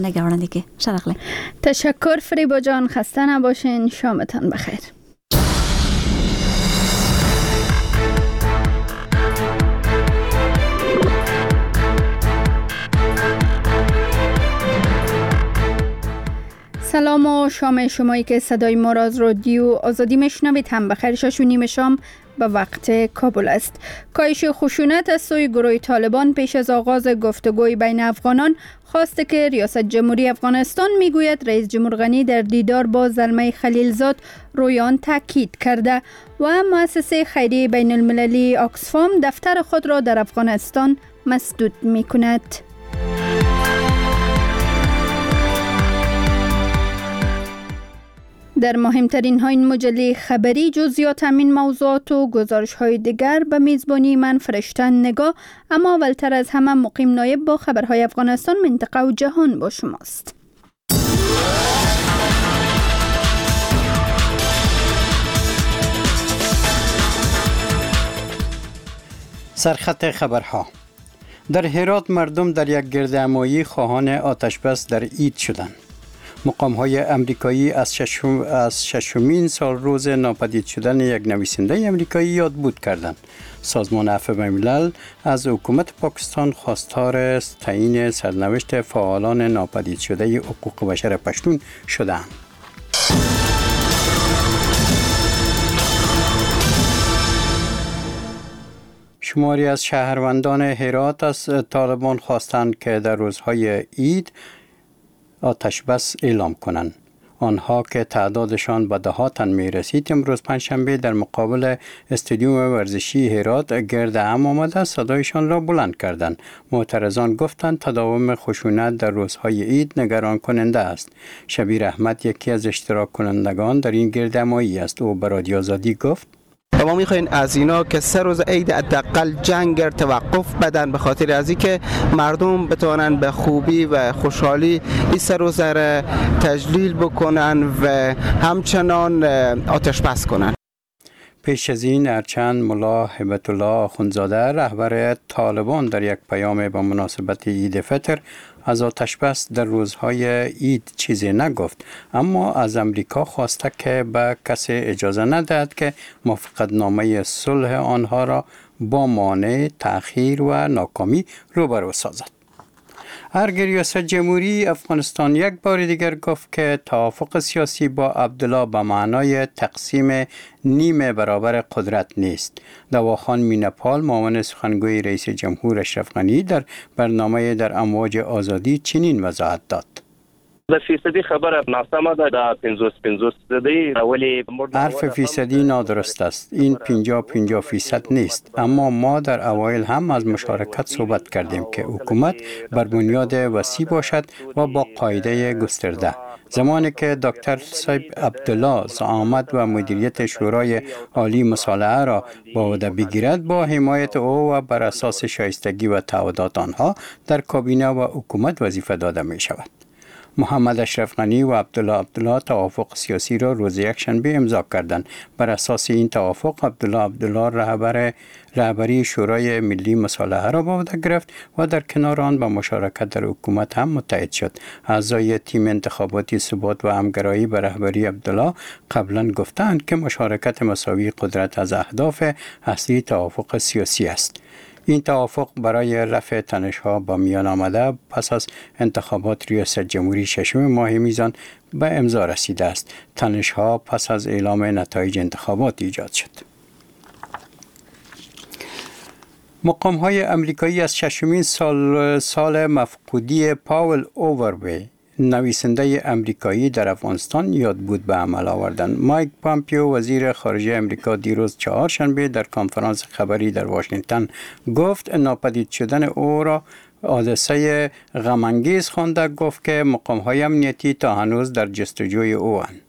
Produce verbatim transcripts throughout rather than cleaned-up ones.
نگرانندگی شرقلی. تشکر فریبا جان، خسته نباشین، شامتان بخیر. سلام و شام شمایی که صدای ما را از رادیو آزادی میشنوید هم بخیر. شش و نیم شام به وقت کابل است. کاهش خشونت از سوی گروه طالبان پیش از آغاز گفتگوی بین افغانان خواسته که ریاست جمهوری افغانستان میگوید رئیس جمهور غنی در دیدار با زلمه خلیلزاد روی آن تاکید کرده و مؤسسه خیریه بین المللی آکسفام دفتر خود را در افغانستان مسدود می کند. در مهمترین های این مجله خبری جزئیات همین موضوعات و گزارش های دیگر به میزبانی من فرشته نگاه، اما اولتر از همه مقیم نایب با خبرهای افغانستان، منطقه و جهان با شماست. سرخط خبرها. در هرات مردم در یک گردهمایی خواهان آتشبس در عید شدند. مقام‌های امریکایی از ششم از ششمین سال روز ناپدید شدن یک نویسنده امریکایی یادبود کردند. سازمان عفو بین‌الملل از حکومت پاکستان خواستار تعیین سرنوشت فعالان ناپدید شده حقوق بشر پشتون شدند. شماری از شهروندان هرات از طالبان خواستند که در روزهای عید آتش بس اعلام کنند. آنها که تعدادشان به ده ها تن می رسید امروز پنجشنبه در مقابل استادیوم ورزشی هرات گرد هم آمده صدایشان را بلند کردند. معترضان گفتند تداوم خشونت در روزهای عید نگران کننده است. شبیر احمد یکی از اشتراک کنندگان در این گردهمایی است. او به رادیو آزادی گفت ما میخواین از اینا که سه روز عید حداقل جنگ توقف بدن، به خاطر از اینکه مردم بتوانند به خوبی و خوشحالی این سه روز را تجلیل بکنن و همچنان آتش بس کنن. پیش از این ارچند ملا هبت الله آخوندزاده رهبر طالبان در یک پیام به مناسبت عید فطر از آتش بس در روزهای عید چیزی نگفت، اما از امریکا خواسته که به کسی اجازه ندهد که موافقتنامه صلح آنها را با مانع، تأخیر و ناکامی روبرو سازد. ارگ ریاست جمهوری افغانستان یک بار دیگر گفت که توافق سیاسی با عبدالله به معنای تقسیم نیم برابر قدرت نیست. دواخان مینپال معاون سخنگوی رئیس جمهور اشرف غنی در برنامه در امواج آزادی چنین وضاحت داد. د فیصدی خبره ناسمه ده. د پنځوس پنځوس فیصدی اولی حرف فیصدی نادرست است. این پنجاه پنجاه فیصد نیست، اما ما در اوایل هم از مشارکت صحبت کردیم که حکومت بر بنیاد وسیع باشد و با قاعده گسترده. زمانی که دکتر صاحب عبدالله زعامت و مدیریت شورای عالی مصالحه را با عهده بگیرد، با حمایت او و بر اساس شایستگی و تعهدات آنها در کابینه و حکومت وظیفه داده می شود. محمد اشرف غنی و عبدالله عبدالله توافق سیاسی را روز یکشنبه امضا کردند. بر اساس این توافق عبدالله عبدالله رهبر رهبری شورای ملی مصالحه را به عهده گرفت و در کنار آن با مشارکت در حکومت هم متحد شد. اعضای تیم انتخاباتی ثبات و همگرایی به رهبری عبدالله قبلا گفتند که مشارکت مساوی قدرت از اهداف اصلی توافق سیاسی است. این توافق برای رفع تنش‌ها با میان آمده پس از انتخابات ریاست جمهوری ششم ماه میزان به امضا رسیده است. تنش‌ها پس از اعلام نتایج انتخابات ایجاد شد. مقام‌های امریکایی از ششمین سال سال مفقودی پاول اووروی نویسنده امریکایی در افغانستان یادبود به عمل آوردند. مایک پامپیو وزیر خارجه امریکا دیروز چهارشنبه در کنفرانس خبری در واشنگتن گفت ناپدید شدن او را حادثه غم‌انگیز خوانده. گفت که مقام‌های امنیتی تا هنوز در جستجوی او اند.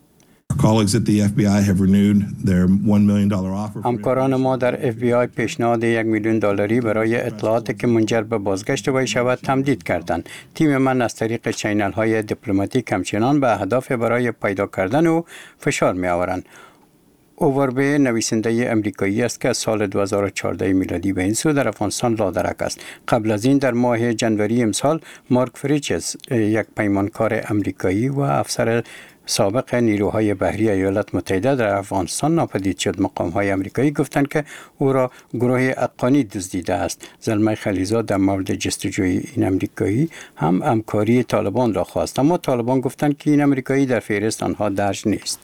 همکاران ما در اف بی آی پیشنهاد یک میلیون دلاری برای اطلاعاتی که منجر به بازگشت وی شود تمدید کردند. تیم من از طریق چینل های دیپلماتیک همچنان به اهداف برای پیدا کردن او فشار می آورند. اووربه نویسنده امریکایی است که از سال دو هزار و چهارده میلادی به این سو در افغانستان لادرک است. قبل از این در ماه جنوری امسال مارک فریچز، یک پیمانکار امریکایی و افسر سابق نیروهای بحری ایالات متحده در افغانستان ناپدید شد. مقام‌های امریکایی گفتند که او را گروه افغانی دزدیده است. زلمه خلیزاد در مورد جستجوی این امریکایی هم همکاری طالبان را خواست، اما طالبان گفتند که این امریکایی در فهرست آنها درج نیست.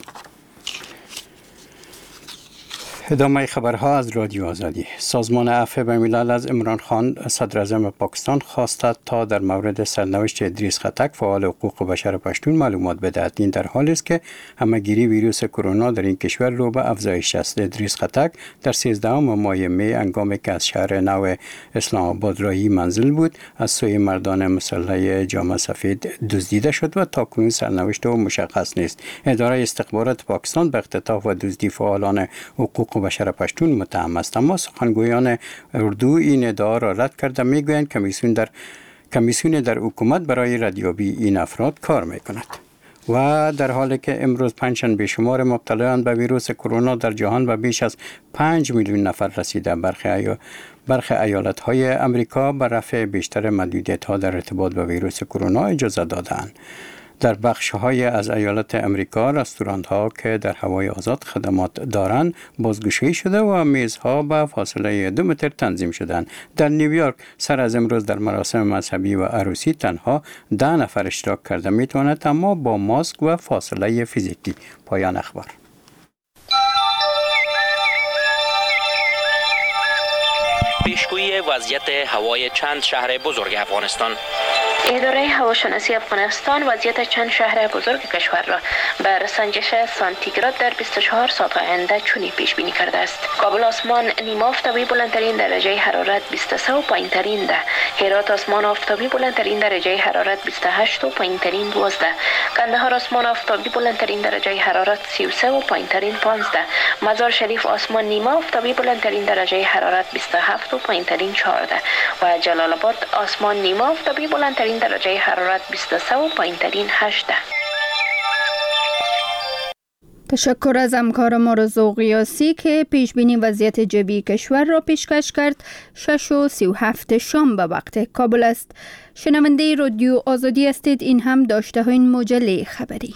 ادامه خبرها از رادیو آزادی. سازمان عفو بین‌الملل از عمران خان صدر اعظم پاکستان خواسته تا در مورد سرنوشت ادریس خطک فعال حقوق بشر پشتون معلومات بدهد. این در حالی است که همهگیری ویروس کرونا در این کشور رو به افزایش است. ادریس خطک در سیزدهم ماه می هنگامی که از شهر نو اسلام آباد راهی منزل بود از سوی مردان مسلح جامه سفید دزدیده شد و تاکنون سرنوشت او مشخص نیست. اداره استخبارات پاکستان به اختطاف و دزدی فعالان حقوق بشر پشتون متهم است، اما سخنگویان اردو این ادعا را رد کرده. میگویند کمیسیون در کمیسیون در حکومت برای ردیابی این افراد کار میکند. و در حالی که امروز پنجشنبه شمار مبتلایان به ویروس کرونا در جهان به بیش از پنج میلیون نفر رسیده، برخی ایال برخی ایالت‌های امریکا به رفع بیشتر محدودیت‌ها در ارتباط با ویروس کرونا اجازه دادند. در بخش‌های از ایالات امریکا رستوران‌ها که در هوای آزاد خدمات دارند بازگشایی شده و میزها به فاصله دو متر تنظیم شدند. در نیویورک سر از امروز در مراسم مذهبی و عروسی تنها ده نفر اشتراک کرده میتواند، اما با ماسک و فاصله فیزیکی. پایان اخبار. پیشگویی وضعیت هوای چند شهر بزرگ افغانستان. اداره هواشناسی افغانستان وضعیت چند شهر بزرگ کشور را بر سنجش سانتیگراد در بیست و چهار ساعت آینده چنین پیش بینی کرده است. کابل آسمان نیمه آفتابی بلندترین درجه حرارت بیست و سه و پایینترین ده. هرات آسمان آفتابی بلندترین درجه حرارت بیست و هشت و پایینترین دوازده. قندهار آسمان آفتابی بلندترین درجه حرارت سی و سه و پایینترین پانزده. مزار شریف آسمان نیمه آفتابی بلندترین درجه حرارت بیست و هفت و پایینترین چهارده. و جلال آباد آسمان نیمه آفتابی بلندترین درجه حرارت بیست و سه و پایینترین هجده. تشکر از همکار ما رضا قیاسی که پیش بینی وضعیت جوی کشور را پیشکش کرد. شش و سی و هفت شام به وقت کابل است. شنونده رادیو آزادی هستید. این هم داشته های این مجله خبری.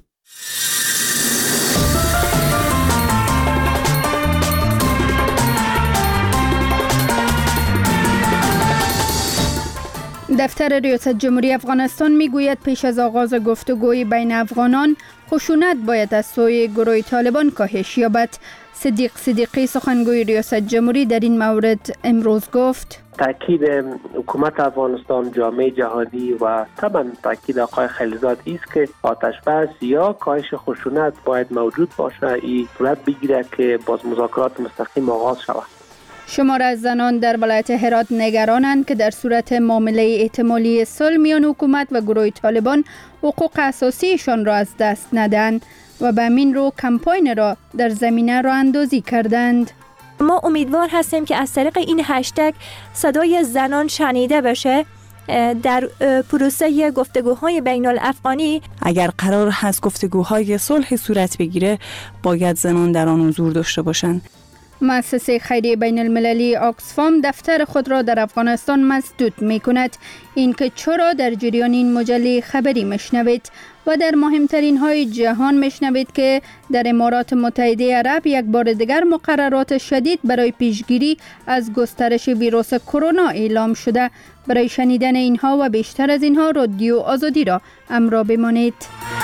دفتر ریاست جمهوری افغانستان میگوید پیش از آغاز گفتگوی بین افغانان خشونت باید از سوی گروه طالبان کاهش یابد. صدیق صدیقی سخنگوی ریاست جمهوری در این مورد امروز گفت تاکید حکومت افغانستان، جامعه جهانی و طبعا تاکید آقای خلیزاد است که آتش بس یا کاهش خشونت باید موجود باشه. این صورت بگیره که باز مذاکرات مستقیم آغاز شود. شمار از زنان در ولایت هرات نگرانند که در صورت معامله احتمالی صلح میان حکومت و گروه طالبان حقوق اساسیشان را از دست ندهند و به همین رو کمپاین را در زمینه راه اندازی کردند. ما امیدوار هستیم که از طریق این هشتگ صدای زنان شنیده بشه در پروسه گفتگوهای بین الافغانی. اگر قرار هست گفتگوهای صلح صورت بگیره باید زنان در آن حضور داشته باشند. مؤسسه خیریه بین المللی آکسفام دفتر خود را در افغانستان مسدود می کند. این که چرا در جریان این مجله خبری مشنوید و در مهمترین های جهان مشنوید که در امارات متحده عرب یک بار دیگر مقررات شدید برای پیشگیری از گسترش ویروس کرونا اعلام شده. برای شنیدن اینها و بیشتر از اینها رادیو آزادی را همراه بمانید.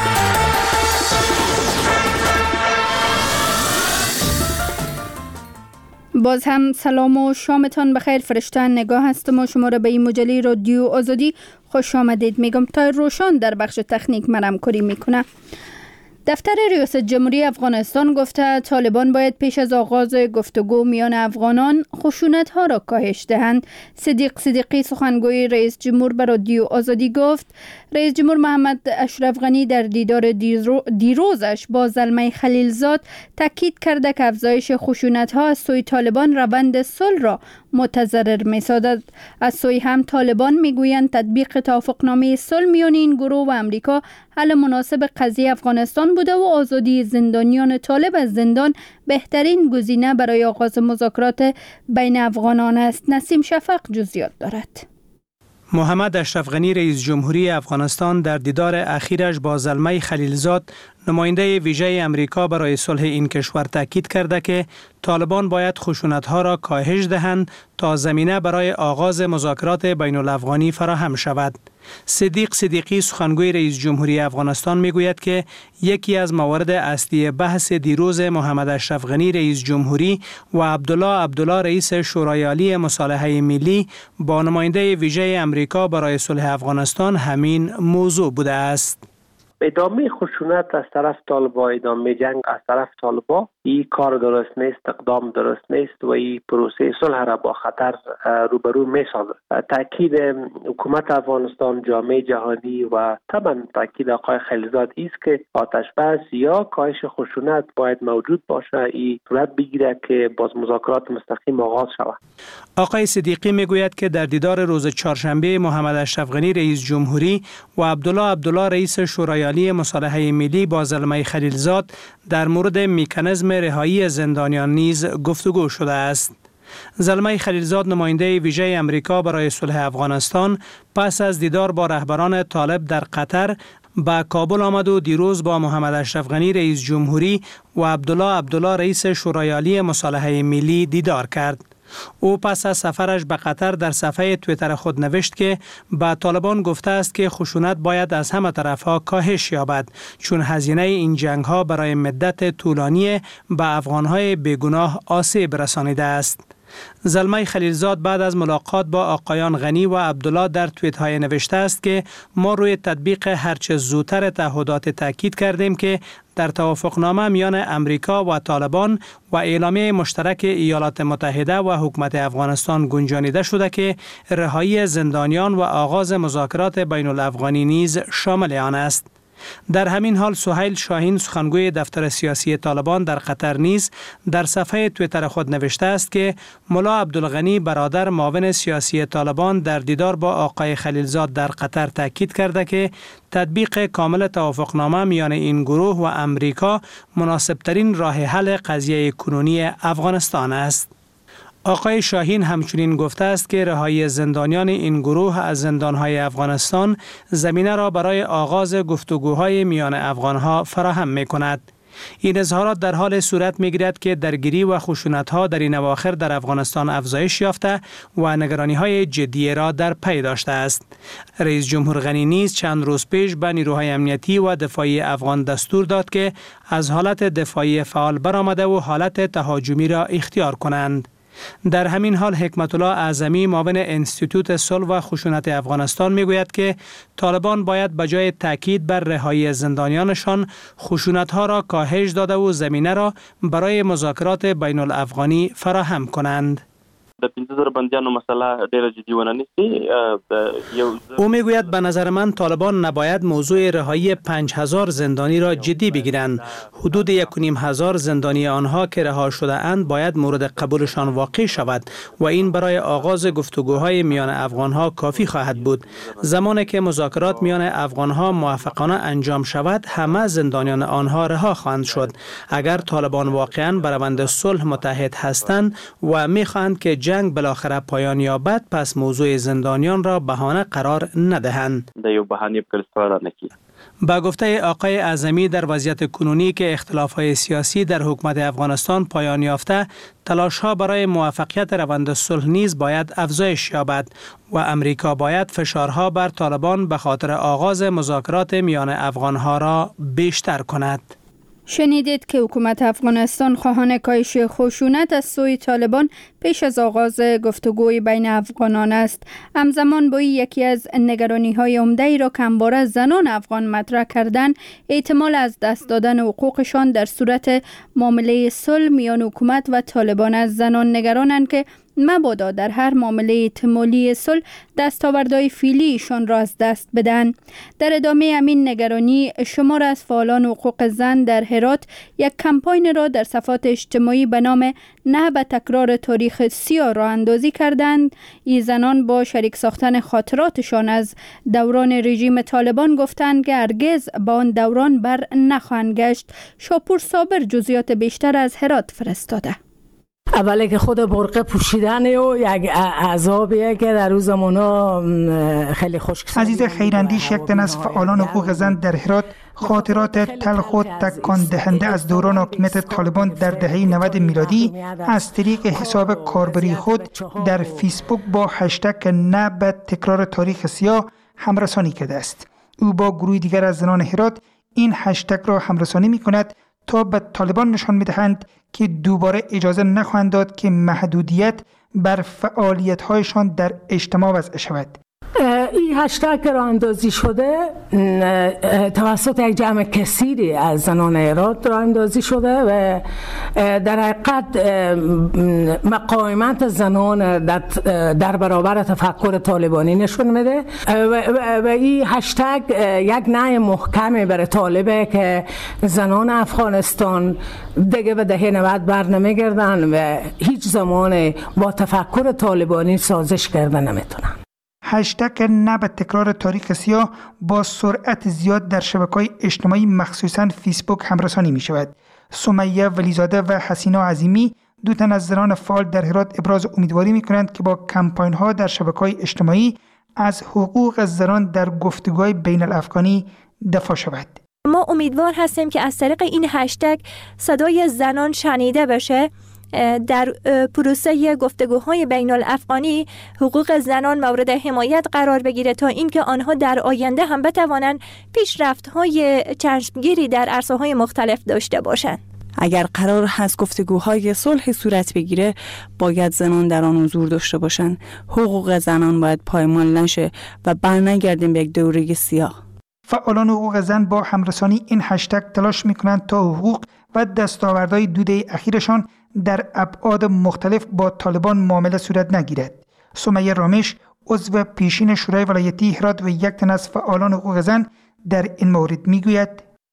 باز هم سلام و شامتان بخیر. فرشتن نگاه هستم و شما را به این مجله رادیو آزادی خوش آمدید میگم. تا روشان در بخش تکنیک من همکاری میکنه. دفتر ریاست جمهوری افغانستان گفته طالبان باید پیش از آغاز گفتگو میان افغانان خشونت ها را کاهش دهند. صدیق صدیقی سخنگوی رئیس جمهور به رادیو آزادی گفت رئیس جمهور محمد اشرف غنی در دیدار دیروزش با زلمه خلیلزاد تاکید کرده که افزایش خشونت ها از سوی طالبان روند صلح را متضرر می سازد. از سوی هم طالبان می گویند تطبیق توافقنامه صلح میان این گروه و امریکا حل مناسب قضیه افغانستان بوده و آزادی زندانیان طالب از زندان بهترین گزینه برای آغاز مذاکرات بین افغانان است. نسیم شفق جزئیات دارد. محمد اشرف غنی رئیس جمهوری افغانستان در دیدار اخیرش با زلمه خلیلزاد نماینده ویژه امریکا برای صلح این کشور تاکید کرده که طالبان باید خشونت‌ها را کاهش دهند تا زمینه برای آغاز مذاکرات بین الافغانی فراهم شود. صدیق صدیقی سخنگوی رئیس جمهوری افغانستان میگوید که یکی از موارد اصلی بحث دیروز محمد اشرف غنی رئیس جمهوری و عبدالله عبدالله رئیس شورای عالی مصالحه ملی با نماینده ویژه امریکا برای صلح افغانستان همین موضوع بوده است. ادامه خشونت از طرف طالبا، ادامه جنگ از طرف طالبا، این کار درست نیست، اقدام درست نیست و این پروسه صلح را با خطر روبرو می سازد. تاکید حکومت افغانستان، جامعه جهانی و طبعا تاکید آقای خلیلزاد است که آتش بس یا کاهش خشونت باید موجود باشه، این صورت بگیره که باز مذاکرات مستقیم آغاز شود. آقای صدیقی میگوید که در دیدار روز چهارشنبه محمد اشرف غنی رئیس جمهوری و عبدالله عبدالله رئیس شورای عالی مصالحه ملی با زلمه خلیلزاد در مورد مکانیزم رهایی زندانیان نیز گفتگو شده است. زلمه خلیلزاد نماینده ویژه امریکا برای صلح افغانستان پس از دیدار با رهبران طالب در قطر به کابل آمد و دیروز با محمد اشرف غنی رئیس جمهوری و عبدالله عبدالله رئیس شورای عالی مصالحه ملی دیدار کرد. او پس از سفرش به قطر در صفحه توییتر خود نوشت که به طالبان گفته است که خشونت باید از همه طرفها کاهش یابد، چون هزینه این جنگ ها برای مدت طولانی به افغانهای بیگناه آسیب رسانیده است. زلمه خلیلزاد بعد از ملاقات با آقایان غنی و عبدالله در توییت های نوشته است که ما روی تطبیق هرچه زودتر تعهدات تاکید کردیم که در توافقنامه میان امریکا و طالبان و اعلامیه مشترک ایالات متحده و حکومت افغانستان گنجانیده شده که رهایی زندانیان و آغاز مذاکرات بین الافغانی نیز شامل آن است. در همین حال سهیل شاهین سخنگوی دفتر سیاسی طالبان در قطر نیز در صفحه توییتر خود نوشته است که ملا عبدالغنی برادر معاون سیاسی طالبان در دیدار با آقای خلیلزاد در قطر تاکید کرده که تطبیق کامل توافقنامه میان این گروه و امریکا مناسبترین راه حل قضیه کنونی افغانستان است. آقای شاهین همچنین گفته است که رهایی زندانیان این گروه از زندانهای افغانستان زمینه را برای آغاز گفتگوهای میان افغانها فراهم می کند. این اظهارات در حال صورت می گیرد که درگیری و خشونت‌ها در این اواخر در افغانستان افزایش یافته و نگرانی‌های جدی را در پی داشته است. رئیس جمهور غنی نیز چند روز پیش به نیروهای امنیتی و دفاعی افغان دستور داد که از حالت دفاعی فعال برآمده و حالت تهاجمی را اختیار کنند. در همین حال حکمت الله اعظمی معاون انستیتوت صلح و خشونت افغانستان میگوید که طالبان باید بجای تاکید بر رهایی زندانیانشان خشونت‌ها را کاهش داده و زمینه را برای مذاکرات بین الافغانی فراهم کنند. د پنځه زره بندیانو مسله ډیره جدي ونه نیسي. او میگوید به نظر من طالبان نباید موضوع رهایی پنج هزار زندانی را جدی بگیرند. حدود یک و نیم هزار زندانی آنها که رها شده اند باید مورد قبولشان واقع شود و این برای آغاز گفتگوهای میان افغانها کافی خواهد بود. زمانی که مذاکرات میان افغانها موفقانه انجام شود همه زندانیان آنها رها خواهند شد. اگر طالبان واقعا بر روند صلح متحد هستند و میخواهند که جنگ بالاخره پایان یابد پس موضوع زندانیان را بهانه قرار ندهند. با گفته آقای اعظمی در وضعیت کنونی که اختلاف‌های سیاسی در حکومت افغانستان پایان یافته، تلاش‌ها برای موفقیت روند صلح نیز باید افزایش یابد و امریکا باید فشارها بر طالبان به خاطر آغاز مذاکرات میان افغان‌ها را بیشتر کند. شنیدید که حکومت افغانستان خواهان کاهش خشونت از سوی طالبان پیش از آغاز گفتگوی بین افغانان است. همزمان با این یکی از نگرانی‌های عمده را که همواره زنان افغان مطرح کردن، احتمال از دست دادن حقوقشان در صورت معامله صلح میان حکومت و طالبان است. زنان نگرانند که مبادا در هر معامله احتمالی صلح دستاوردهای فعلیشان را از دست بدن. در ادامه همین نگرانی، شمار از فعالان حقوق زن در هرات یک کمپاین را در صفحات اجتماعی به نام نه به تکرار تاریخ سیاه راه اندازی کردند. این زنان با شریک ساختن خاطراتشان از دوران رژیم طالبان گفتند که هرگز با آن دوران بر نخواهند گشت. شاپور صابر جزئیات بیشتر از هرات فرستاده. اولی که خود برقه پوشیدن و یک عذابیه که در روز زمانا خیلی خوش. عزیز خیراندیش، یک تن از فعالان حقوق زن در هرات خاطرات تلخ و تکان دهنده از دوران حکومت طالبان در دهه نود میلادی از طریق حساب کاربری خود در فیسبوک با هشتگ نه به تکرار تاریخ سیاه همرسانی کرده است. او با گروه دیگر از زنان هرات این هشتگ را همرسانی می کند تا به طالبان نشان می‌دهند که دوباره اجازه نخواهند داد که محدودیت بر فعالیت‌هایشان در اجتماع وضع شود. این هشتگ راه اندازی شده توسط یک جمع کثیری از زنان هرات راه اندازی شده و در حقیقت مقاومت زنان در برابر تفکر طالبانی نشون میده و این هشتگ یک نهی محکمی برای طالبه که زنان افغانستان دیگه به دهه نود بر نمیگردن و هیچ زمان با تفکر طالبانی سازش کرده نمیتونن. هشتگ نه به تکرار تاریخ سیاه با سرعت زیاد در شبکه‌های اجتماعی مخصوصاً فیسبوک همرسانی می شود. سمیه ولیزاده و حسینا عظیمی، دو تن از زنان فعال در هرات، ابراز امیدواری می کنند که با کمپاین ها در شبکه‌های اجتماعی از حقوق زنان در گفتگوهای بین الافغانی دفاع شود. ما امیدوار هستیم که از طریق این هشتگ صدای زنان شنیده بشه. در پروسه گفتگوهای بین الافغانی حقوق زنان مورد حمایت قرار بگیره تا اینکه آنها در آینده هم بتوانند پیشرفت‌های چشمگیری در عرصه‌های مختلف داشته باشند. اگر قرار هست گفتگوهای صلح صورت بگیره، باید زنان در آن حضور داشته باشند. حقوق زنان باید پایمال نشه و برنگردیم به یک دوره سیاه. فعالان حقوق زن با همرسانی این هشتگ تلاش میکنند تا حقوق و دستاوردهای دو دهه اخیرشان در ابعاد مختلف با طالبان معامله صورت نگیرد. سمیه رامش، عضو پیشین شورای ولایتی هرات و یک تن از فعالان حقوق زن، در این مورد میگوید: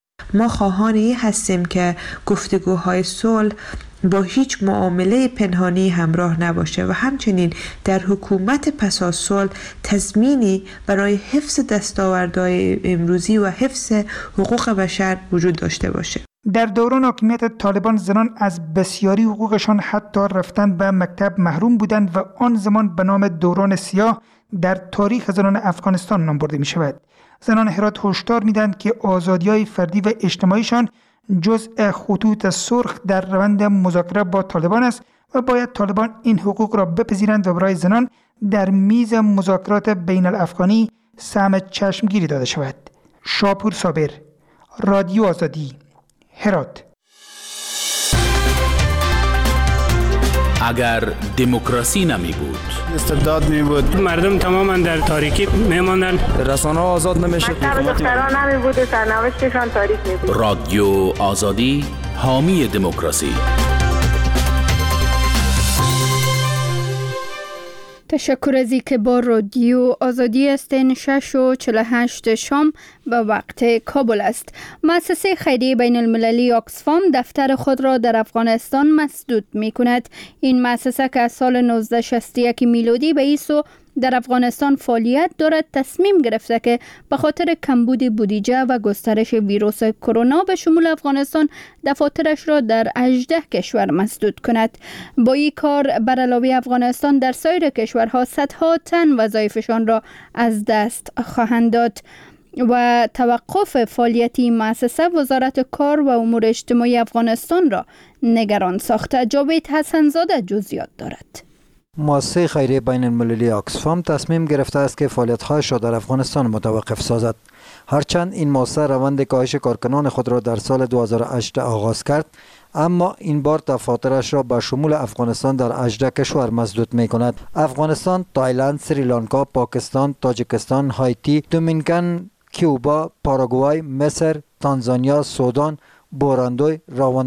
ما خواهان این هستیم که گفتگوهای صلح با هیچ معامله پنهانی همراه نباشه و همچنین در حکومت پس از صلح تضمینی برای حفظ دستاوردهای امروزی و حفظ حقوق بشر وجود داشته باشه. در دوران حکومت طالبان زنان از بسیاری حقوقشان حتی رفتن به مکتب محروم بودند و آن زمان به نام دوران سیاه در تاریخ زنان افغانستان نام برده می شود. زنان هرات هشدار میدند که آزادی‌های فردی و اجتماعیشان جزء خطوط سرخ در روند مذاکره با طالبان است و باید طالبان این حقوق را بپذیرند و برای زنان در میز مذاکرات بین الافغانی سهم چشمگیری داده شود. شاپور صابر، رادیو آزادی، هرات. اگر دموکراسی نمی بود، استبداد می بود، مردم تماما در تاریکی می ماندن، رسانه آزاد نمی شد، مکتب دختران نمی بود و سرنوشتشان تاریک می بود. رادیو آزادی، حامی دموکراسی. تشکر از اینکه با رادیو آزادی هستین. شش و چهل و هشت شام به وقت کابل است. مؤسسه خیریه بین المللی آکسفام دفتر خود را در افغانستان مسدود می کند. این مؤسسه که از سال نوزده شصت و یک میلادی به ایسو در افغانستان فعالیت دارد، تصمیم گرفته که به خاطر کمبود بودجه و گسترش ویروس کرونا به شمول افغانستان دفاترش را در هجده کشور مسدود کند. با این کار بر علاوه افغانستان در سایر کشورها صدها تن وظایفشان را از دست خواهند داد. و توقف فعالیتی مؤسسه وزارت کار و امور اجتماعی افغانستان را نگران ساخته. جاوید حسن‌زاده جزئیات دارد. مؤسسه خیریه بین المللی آکسفام تصمیم گرفته است که فعالیت‌هایش را در افغانستان متوقف سازد. هرچند این مؤسسه روند کاهش کارکنان خود را در سال دو هزار و هشت آغاز کرد، اما این بار دفاترش را به شمول افغانستان در هجده کشور مسدود می کند. افغانستان، تایلند، سریلانکا، پاکستان، تاجیکستان، هایتی، دومینیکن، کیوبا، پاراگوای، مصر، تانزانیا، سودان، بوراندوی، رواندا،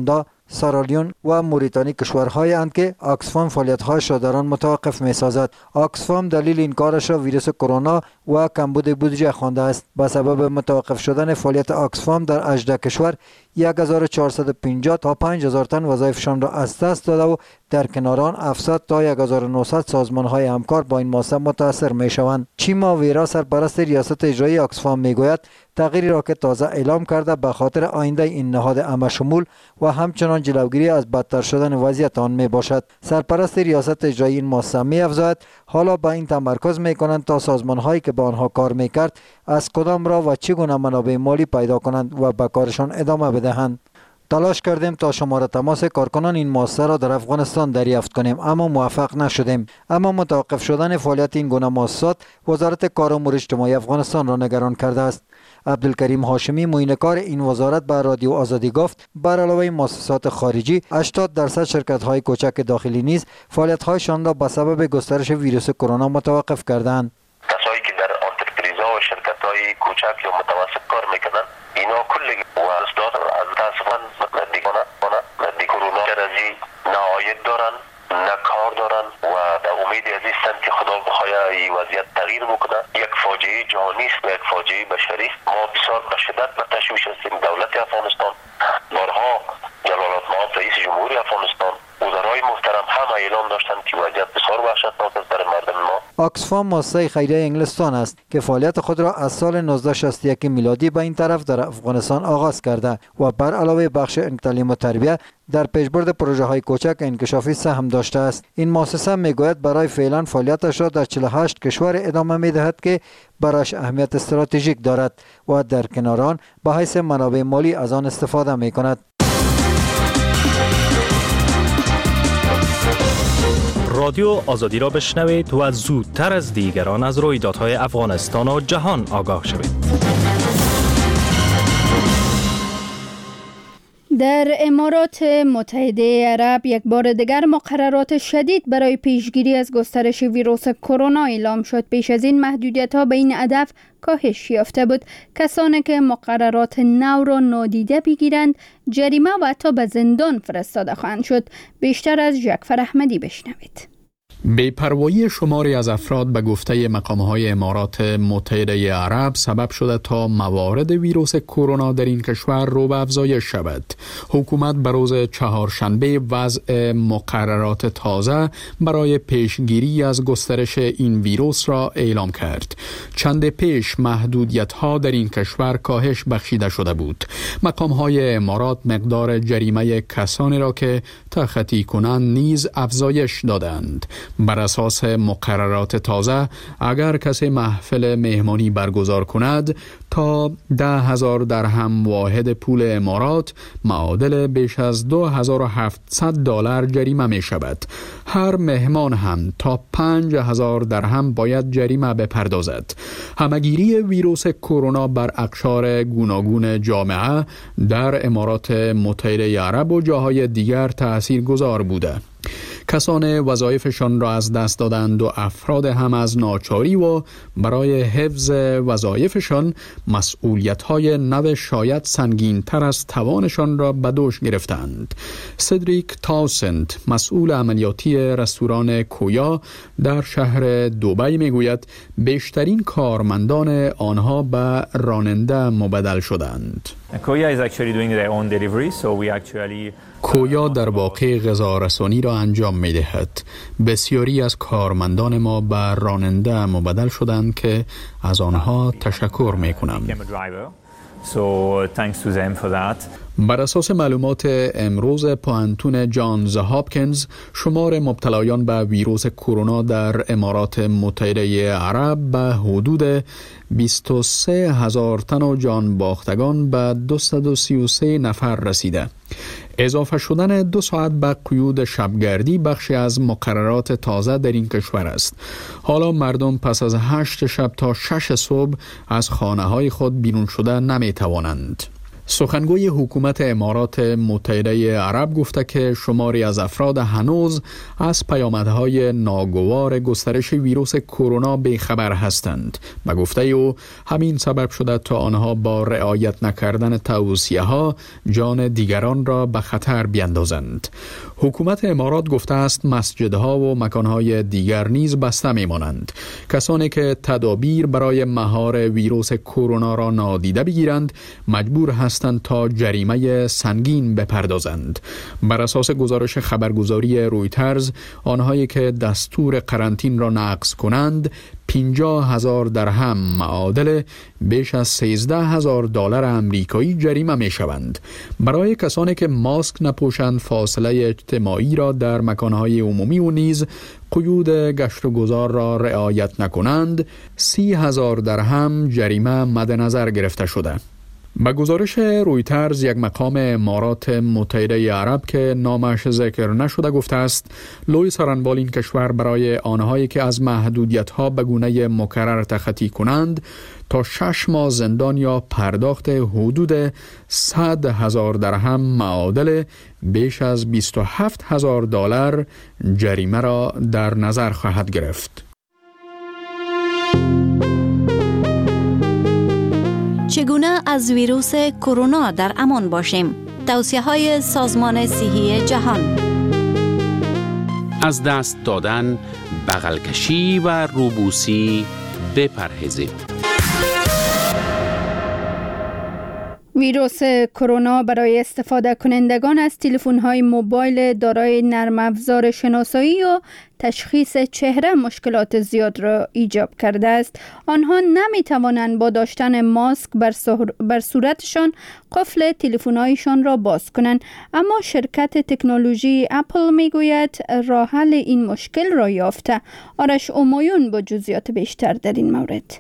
سارالیون و موریتانی کشورهایی اند که آکسفام فعالیت‌هایش را در آن متوقف می‌سازد. آکسفام دلیل این کارش را ویروس کرونا و کمبود بودجه خوانده است. به سبب متوقف شدن فعالیت آکسفام در هجده کشور یک هزار و چهارصد و پنجاه تا پنج هزار تن وظایفشان را از دست داده و در کنار آن هفتصد تا یک هزار و نهصد سازمان‌های همکار با این مؤسسه متاثر می‌شوند. چیما ویرا سرپرست ریاست اجرایی آکسفام میگوید تغییری را که تازه اعلام کرده به خاطر آینده این نهاد همه‌شمول و همچنان جلوگیری از بدتر شدن وضعیت آن می باشد. سرپرست ریاست اجرایی این مؤسسه می‌افزاید حالا با این تمرکز می‌کنند تا سازمان‌هایی که با آنها کار می‌کرد از کدام را و چگونه منابع مالی پیدا کنند و به کارشان ادامه بدهند. تلاش کردیم تا شماره تماس کارکنان این مؤسسه را در افغانستان دریافت کنیم اما موفق نشدیم. اما متوقف شدن فعالیت این گونه مؤسسات وزارت کار و امور اجتماعی افغانستان را نگران کرده است. عبدالکریم هاشمی معینه‌کار این وزارت به رادیو آزادی گفت بر علاوه مؤسسات خارجی هشتاد درصد شرکت‌های کوچک داخلی نیز فعالیت‌هایشان را به سبب گسترش ویروس کرونا متوقف کردند. کسایی که در انترپرایزها و شرکت‌های کوچک یا متوسط کار می‌کنند اینا کلی و استاد از متاسفانه ندیگانه ندی کرونا درجی نهایت دارن نه کار دارن و در امید عزیزم که خدا بخواد این وضعیت تغییر بکنه. یک فاجعه جهانی است و یک فاجعه بشری است. ما بسیار به شدت به تشویش هستیم. دولت افغانستان بارها جلالت مآب رئیس جمهوری افغانستان وزرای محترم هم اعلام داشتند که وضعیت بسیار وحشتناک است برای مردم ما. آکسفام مؤسسه خیریه انگلستان است که فعالیت خود را از سال نوزده شصت و یک میلادی به این طرف در افغانستان آغاز کرده و بر علاوه بخش تعلیم و تربیت در پیشبرد پروژه های کوچک انکشافی سهم داشته است. این مؤسسه میگوید برای فعلا فعالیتش را در چهل و هشت کشور ادامه میدهد که برایش اهمیت استراتژیک دارد و در کنار آن به حیث منابع مالی از آن استفاده میکند. رادیو آزادی را بشنوید و زودتر از دیگران از رویدادهای افغانستان و جهان آگاه شوید. در امارات متحده عرب یک بار دیگر مقررات شدید برای پیشگیری از گسترش ویروس کرونا اعلام شد. پیش از این محدودیت‌ها به این هدف کاهش یافته بود. کسانی که مقررات نو را نادیده بگیرند جریمه و حتی به زندان فرستاده خواهند شد. بیشتر از جعفر احمدی بشنوید. بی‌پروایی شماری از افراد به گفته مقام‌های امارات متحده عرب سبب شده تا موارد ویروس کرونا در این کشور رو به افزایش شود. حکومت به روز چهارشنبه وضع مقررات تازه برای پیشگیری از گسترش این ویروس را اعلام کرد. چند پیش محدودیت‌ها در این کشور کاهش بخشیده شده بود. مقام‌های امارات مقدار جریمه کسانی را که تخطی کنند نیز افزایش دادند. بر اساس مقررات تازه اگر کسی محفل مهمانی برگزار کند تا ده هزار درهم واحد پول امارات معادل بیش از دو هزار و هفتصد دلار جریمه می شود. هر مهمان هم تا پنج هزار درهم باید جریمه بپردازد. همگیری ویروس کرونا بر اقشار گوناگون جامعه در امارات متحده عرب و جاهای دیگر تاثیرگذار بوده. کسان وظایفشان را از دست دادند و افراد هم از ناچاری و برای حفظ وظایفشان مسئولیت‌های نو شاید سنگین‌تر از توانشان را به دوش گرفتند. سدریک تاوسند مسئول عملیاتی رستوران کویا در شهر دوبی میگوید بیشترین کارمندان آنها به راننده مبدل شدند. کویا در واقع غذارسانی را انجام می دهد. بسیاری از کارمندان ما به راننده مبدل شدند که از آنها تشکر می کنم. بر اساس معلومات امروز پانتون جانز هاپکینز شمار مبتلایان به ویروس کرونا در امارات متحده عرب به حدود بیست و سه هزار تن و جان باختگان به دویست و سی و سه نفر رسیده. اضافه شدن دو ساعت به قیود شبگردی بخشی از مقررات تازه در این کشور است. حالا مردم پس از هشت شب تا شش صبح از خانه های خود بیرون شده نمی توانند. سخنگوی حکومت امارات متحده عرب گفته که شماری از افراد هنوز از پیامدهای ناگوار گسترش ویروس کرونا بیخبر هستند. به گفته او همین سبب شده تا آنها با رعایت نکردن توصیه ها جان دیگران را به خطر بیندازند. حکومت امارات گفته است مسجدها و مکانهای دیگر نیز بسته میمانند. کسانی که تدابیر برای مهار ویروس کرونا را نادیده بگیرند مجبور هستند تا جریمه سنگین بپردازند. بر اساس گزارش خبرگزاری رویترز، آنهایی که دستور قرنطین را نقض کنند پنجاه هزار درهم معادل بیش از سیزده هزار دلار امریکایی جریمه می شوند. برای کسانی که ماسک نپوشند فاصله اجتماعی را در مکانهای عمومی و نیز قیود گشت و گذار را رعایت نکنند سی هزار درهم جریمه مد نظر گرفته شده. به گزارش رویترز، یک مقام امارات متحده عرب که نامش ذکر نشده گفته است لوی سرانبال این کشور برای آنهایی که از محدودیت‌ها به گونه مکرر تخطی کنند تا شش ماه زندان یا پرداخت حدود صد هزار درهم معادل بیش از بیست و هفت هزار دلار جریمه را در نظر خواهد گرفت. چگونه از ویروس کرونا در امان باشیم؟ توصیه‌های سازمان صحی جهان. از دست دادن، بغل کشی و روبوسی بپرهیزید. ویروس کرونا برای استفاده کنندگان از تلفن‌های موبایل دارای نرم افزار شناسایی و تشخیص چهره مشکلات زیاد را ایجاد کرده است. آنها نمی‌توانند با داشتن ماسک بر, بر صورتشان قفل تلفن‌هایشان را باز کنند، اما شرکت تکنولوژی اپل میگوید راه حل این مشکل را یافته. آرش اومایون با جزئیات بیشتر در این مورد.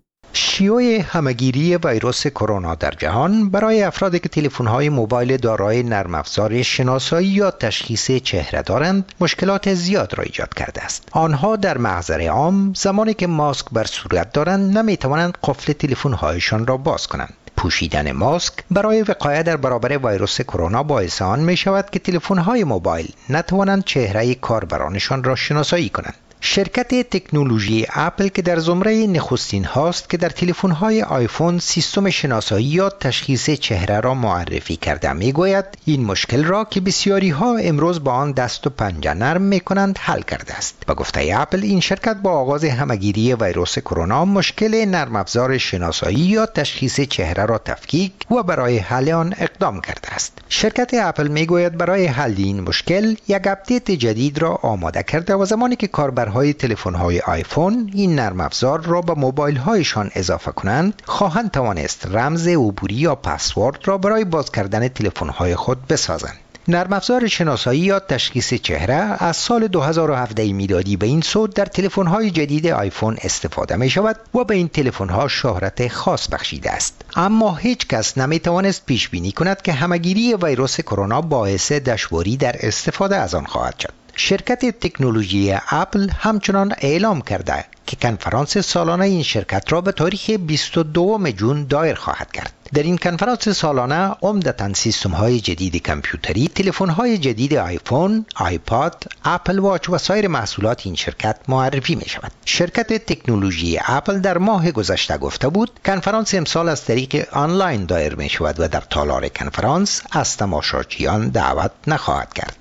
شیوع همگیری ویروس کرونا در جهان برای افرادی که تلفن‌های موبایل دارای نرم افزار شناسایی یا تشخیص چهره دارند مشکلات زیاد را ایجاد کرده است. آنها در محضر عام زمانی که ماسک بر صورت دارند نمی‌توانند قفل تلفن‌هایشان را باز کنند. پوشیدن ماسک برای وقایه در برابر ویروس کرونا باعث آن می شود که تلفن‌های موبایل نتوانند چهره کاربرانشان را شناسایی کنند. شرکت تکنولوژی اپل که در زمره نخستین هاست که در تلفن‌های آیفون سیستم شناسایی یا تشخیص چهره را معرفی کرده میگوید این مشکل را که بسیاری ها امروز با آن دست و پنجه نرم میکنند حل کرده است. با گفته اپل این شرکت با آغاز همگیری ویروس کرونا مشکل نرم افزار شناسایی یا تشخیص چهره را تفکیک و برای حل آن اقدام کرده است. شرکت اپل میگوید برای حل این مشکل یک اپدیت جدید را آماده کرده و زمانی که کاربر های تلفن‌های آیفون این نرم افزار را به موبایل هایشان اضافه کنند خواهند توانست رمز عبوری یا پسورد را برای باز کردن تلفن‌های خود بسازند. نرم افزار شناسایی یا تشخیص چهره از سال دو هزار و هفده میلادی به این سو در تلفن‌های جدید آیفون استفاده می شود و به این تلفن‌ها شهرت خاص بخشیده است. اما هیچ کس نمی توانست پیش بینی کند که همگیری ویروس کرونا باعث دشواری در استفاده از آن خواهد شد. شرکت تکنولوژی اپل همچنان اعلام کرده که کنفرانس سالانه این شرکت را به تاریخ بیست و دوم ژوئن دایر خواهد کرد. در این کنفرانس سالانه عمدتاً سیستم‌های جدید کامپیوتری، تلفن‌های جدید آیفون، آیپاد، اپل واچ و سایر محصولات این شرکت معرفی می شود. شرکت تکنولوژی اپل در ماه گذشته گفته بود کنفرانس امسال از طریق آنلاین دایر می شود و در تالار کنفرانس از تماشاچیان دعوت نخواهد کرد.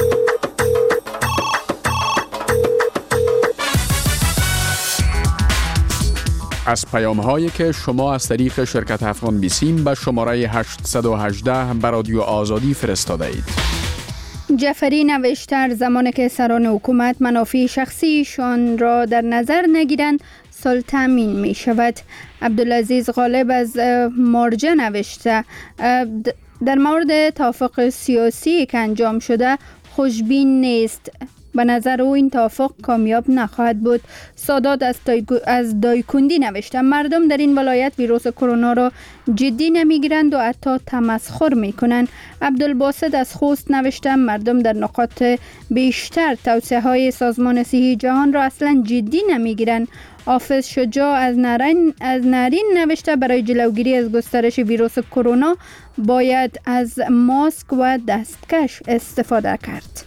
از پیام هایی که شما از طریق شرکت افغان بیسیم به شماره هشتصد و هجده به رادیو آزادی فرستاده اید. جعفری نوشتر زمانی که سران حکومت منافع شخصیشان را در نظر نگیرند سال تامین می شود. عبدالعزیز غالب از مارجه نوشته در مورد توافق سیاسی که انجام شده خوشبین نیست. به نظر او این توافق کامیاب نخواهد بود. سادات از, از دایکندی نوشته مردم در این ولایت ویروس کرونا را جدی نمیگیرند و حتی تمسخر میکنند. عبدالباسط از خوست نوشته مردم در نقاط بیشتر توصیه های سازمان صحی جهان را اصلا جدی نمیگیرند. حافظ شجاع از نارین از نارین نوشته برای جلوگیری از گسترش ویروس کرونا باید از ماسک و دستکش استفاده کرد.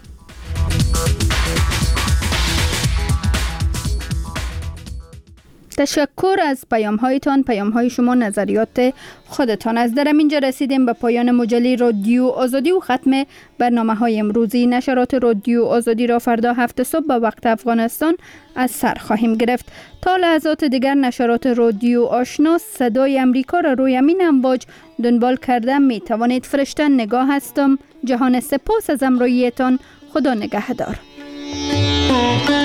تشکر از پیام هایتان، پیام های شما، نظریات خودتان. از در اینجا رسیدیم به پایان مجله رادیو آزادی و ختم برنامه های امروزی. نشرات رادیو آزادی را فردا هفت صبح به وقت افغانستان از سر خواهیم گرفت. تا لحظات دیگر نشرات رادیو آشنا صدای امریکا را روی امین امواج دنبال کرده می توانید. فرشته نگاه هستم. جهان سپاس از همراهیتان. خدا نگهدار.